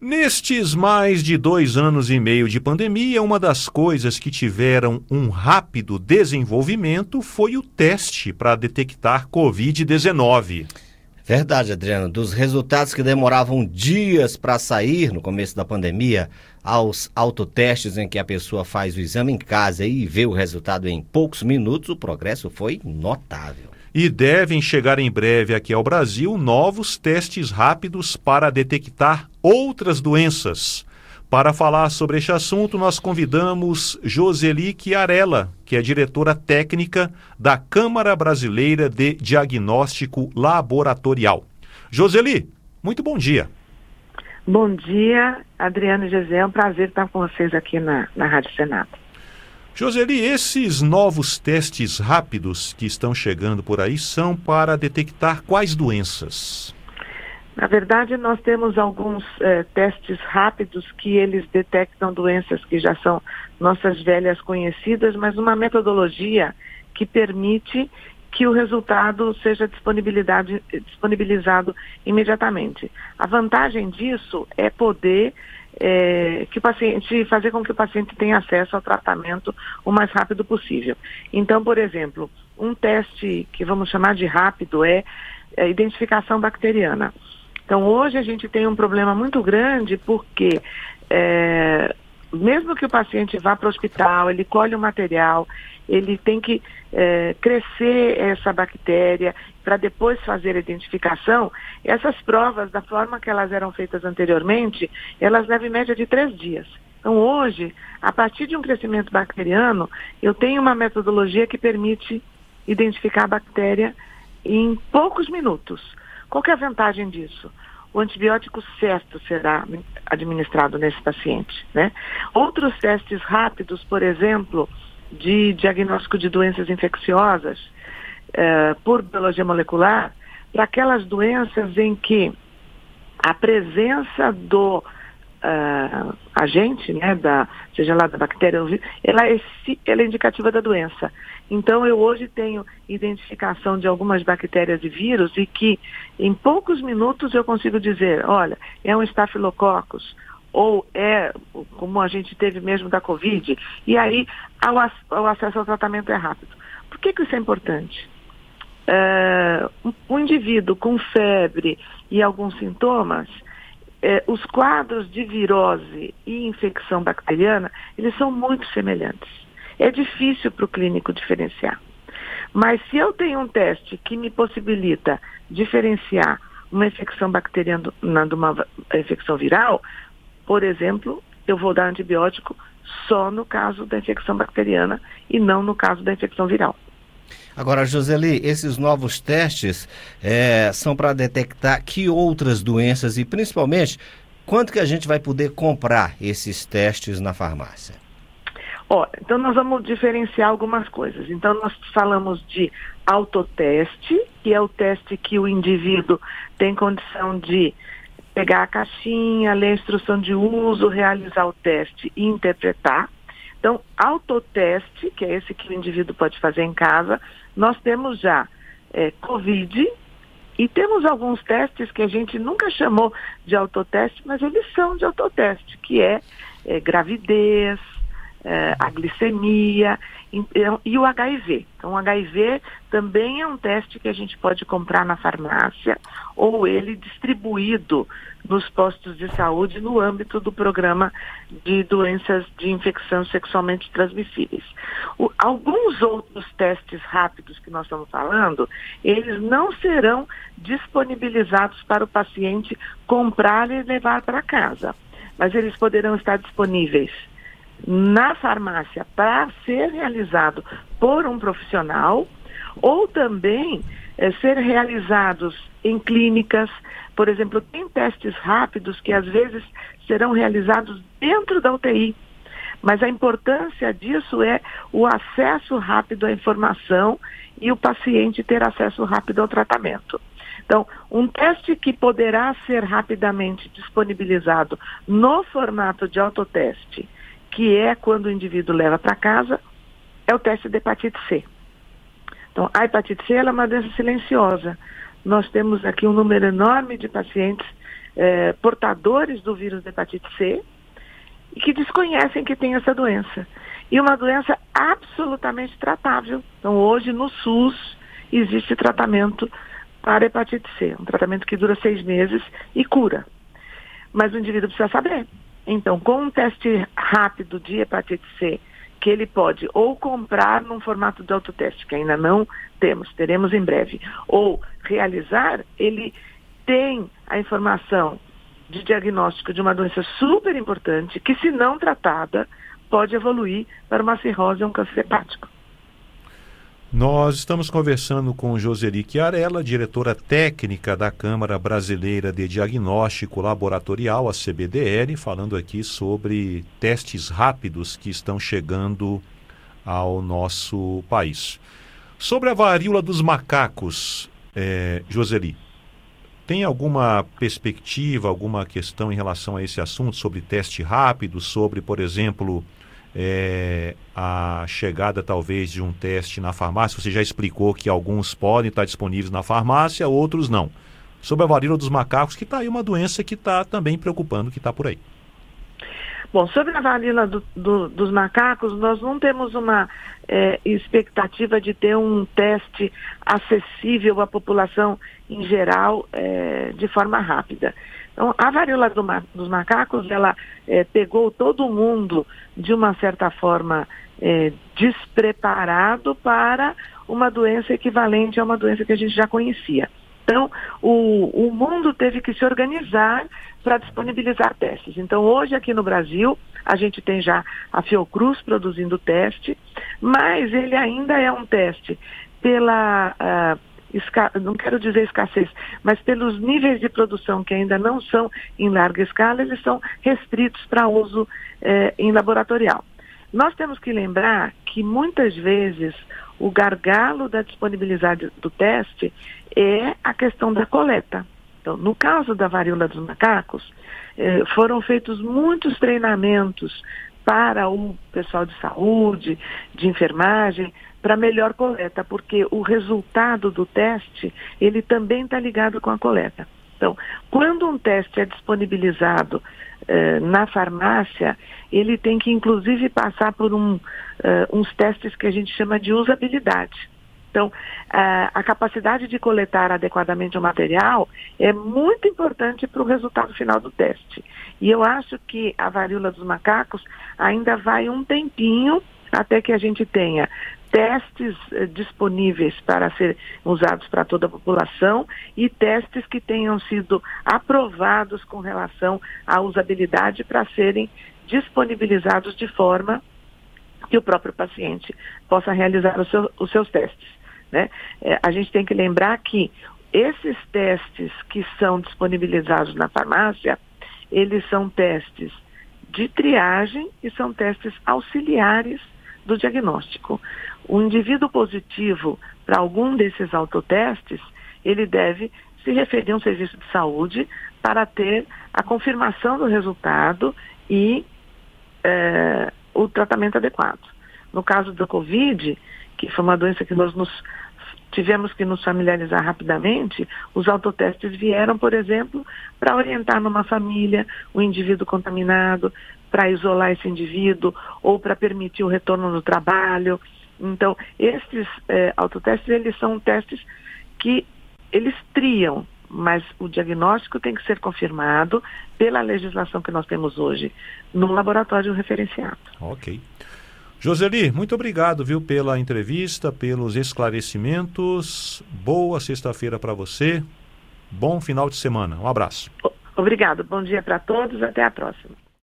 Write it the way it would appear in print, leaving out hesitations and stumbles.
Nestes mais de 2 anos e meio de pandemia, uma das coisas que tiveram um rápido desenvolvimento foi o teste para detectar Covid-19. Verdade, Adriano. Dos resultados que demoravam dias para sair no começo da pandemia, aos autotestes em que a pessoa faz o exame em casa e vê o resultado em poucos minutos, o progresso foi notável. E devem chegar em breve aqui ao Brasil novos testes rápidos para detectar outras doenças. Para falar sobre este assunto, nós convidamos Joseli Chiarella, que é diretora técnica da Câmara Brasileira de Diagnóstico Laboratorial. Joseli, muito bom dia. Bom dia, Adriano e Gesé, é um prazer estar com vocês aqui na Rádio Senado. Joseli, esses novos testes rápidos que estão chegando por aí são para detectar quais doenças? Na verdade, nós temos alguns testes rápidos que eles detectam doenças que já são nossas velhas conhecidas, mas uma metodologia que permite que o resultado seja disponibilizado imediatamente. A vantagem disso é poder que o paciente, fazer com que o paciente tenha acesso ao tratamento o mais rápido possível. Então, por exemplo, um teste que vamos chamar de rápido é a identificação bacteriana. Então, hoje a gente tem um problema muito grande porque mesmo que o paciente vá para o hospital, ele colhe o material, ele tem que crescer essa bactéria para depois fazer a identificação. Essas provas, da forma que elas eram feitas anteriormente, elas levam em média de 3 dias. Então, hoje, a partir de um crescimento bacteriano, eu tenho uma metodologia que permite identificar a bactéria em poucos minutos. Qual que é a vantagem disso? O antibiótico certo será administrado nesse paciente, né? Outros testes rápidos, por exemplo, de diagnóstico de doenças infecciosas por biologia molecular, para aquelas doenças em que a presença do agente, né, seja lá da bactéria ou vírus, ela é indicativa da doença. Então, eu hoje tenho identificação de algumas bactérias e vírus e que em poucos minutos eu consigo dizer, olha, é um Staphylococcus, ou é, como a gente teve mesmo da Covid, e aí o acesso ao tratamento é rápido. Por que isso é importante? Um indivíduo com febre e alguns sintomas, os quadros de virose e infecção bacteriana, eles são muito semelhantes. É difícil para o clínico diferenciar. Mas se eu tenho um teste que me possibilita diferenciar uma infecção bacteriana de uma infecção viral, por exemplo, eu vou dar antibiótico só no caso da infecção bacteriana e não no caso da infecção viral. Agora, Joseli, esses novos testes são para detectar que outras doenças e, principalmente, quanto que a gente vai poder comprar esses testes na farmácia? Então nós vamos diferenciar algumas coisas. Então nós falamos de autoteste, que é o teste que o indivíduo tem condição de pegar a caixinha, ler a instrução de uso, realizar o teste e interpretar. Então, autoteste, que é esse que o indivíduo pode fazer em casa, nós temos já Covid e temos alguns testes que a gente nunca chamou de autoteste, mas eles são de autoteste, que é gravidez, a glicemia e o HIV. Então, o HIV também é um teste que a gente pode comprar na farmácia ou ele distribuído nos postos de saúde no âmbito do programa de doenças de infecção sexualmente transmissíveis. Alguns outros testes rápidos que nós estamos falando, eles não serão disponibilizados para o paciente comprar e levar para casa, mas eles poderão estar disponíveis na farmácia para ser realizado por um profissional ou também ser realizados em clínicas. Por exemplo, tem testes rápidos que às vezes serão realizados dentro da UTI, mas a importância disso é o acesso rápido à informação e o paciente ter acesso rápido ao tratamento. Então, um teste que poderá ser rapidamente disponibilizado no formato de autoteste, que é quando o indivíduo leva para casa, é o teste de hepatite C. Então, a hepatite C é uma doença silenciosa. Nós temos aqui um número enorme de pacientes portadores do vírus da hepatite C e que desconhecem que tem essa doença. E uma doença absolutamente tratável. Então, hoje, no SUS, existe tratamento para hepatite C, um tratamento que dura 6 meses e cura. Mas o indivíduo precisa saber. Então, com um teste rápido de hepatite C, que ele pode ou comprar num formato de autoteste, que ainda não temos, teremos em breve, ou realizar, ele tem a informação de diagnóstico de uma doença super importante, que se não tratada, pode evoluir para uma cirrose ou um câncer hepático. Nós estamos conversando com Joseli Chiarella, diretora técnica da Câmara Brasileira de Diagnóstico Laboratorial, a CBDL, falando aqui sobre testes rápidos que estão chegando ao nosso país. Sobre a varíola dos macacos, Joseli, tem alguma perspectiva, alguma questão em relação a esse assunto, sobre teste rápido, sobre, por exemplo, a chegada talvez de um teste na farmácia? Você já explicou que alguns podem estar disponíveis na farmácia, outros não. Sobre a varíola dos macacos, que está aí uma doença que está também preocupando, que está por aí. Bom, sobre a varíola dos macacos, nós não temos uma expectativa de ter um teste acessível à população em geral de forma rápida. Então, a varíola dos macacos, ela pegou todo mundo, de uma certa forma, despreparado para uma doença equivalente a uma doença que a gente já conhecia. Então, o mundo teve que se organizar para disponibilizar testes. Então, hoje aqui no Brasil, a gente tem já a Fiocruz produzindo teste, mas ele ainda é um teste pela... não quero dizer escassez, mas pelos níveis de produção que ainda não são em larga escala, eles são restritos para uso em laboratorial. Nós temos que lembrar que muitas vezes o gargalo da disponibilidade do teste é a questão da coleta. Então, no caso da varíola dos macacos, foram feitos muitos treinamentos para o pessoal de saúde, de enfermagem, para melhor coleta, porque o resultado do teste, ele também está ligado com a coleta. Então, quando um teste é disponibilizado na farmácia, ele tem que inclusive passar por uns testes que a gente chama de usabilidade. Então, a capacidade de coletar adequadamente o material é muito importante para o resultado final do teste. E eu acho que a varíola dos macacos ainda vai um tempinho até que a gente tenha testes disponíveis para ser usados para toda a população e testes que tenham sido aprovados com relação à usabilidade para serem disponibilizados de forma que o próprio paciente possa realizar os seus testes, né? A gente tem que lembrar que esses testes que são disponibilizados na farmácia, eles são testes de triagem e são testes auxiliares do diagnóstico. O indivíduo positivo para algum desses autotestes, ele deve se referir a um serviço de saúde para ter a confirmação do resultado e o tratamento adequado. No caso da Covid, que foi uma doença que nós tivemos que nos familiarizar rapidamente, os autotestes vieram, por exemplo, para orientar numa família o indivíduo contaminado, para isolar esse indivíduo ou para permitir o retorno no trabalho. Então, esses autotestes, eles são testes que eles triam, mas o diagnóstico tem que ser confirmado pela legislação que nós temos hoje, num laboratório referenciado. Ok. Joseli, muito obrigado, viu, pela entrevista, pelos esclarecimentos. Boa sexta-feira para você. Bom final de semana. Um abraço. Obrigado. Bom dia para todos. Até a próxima.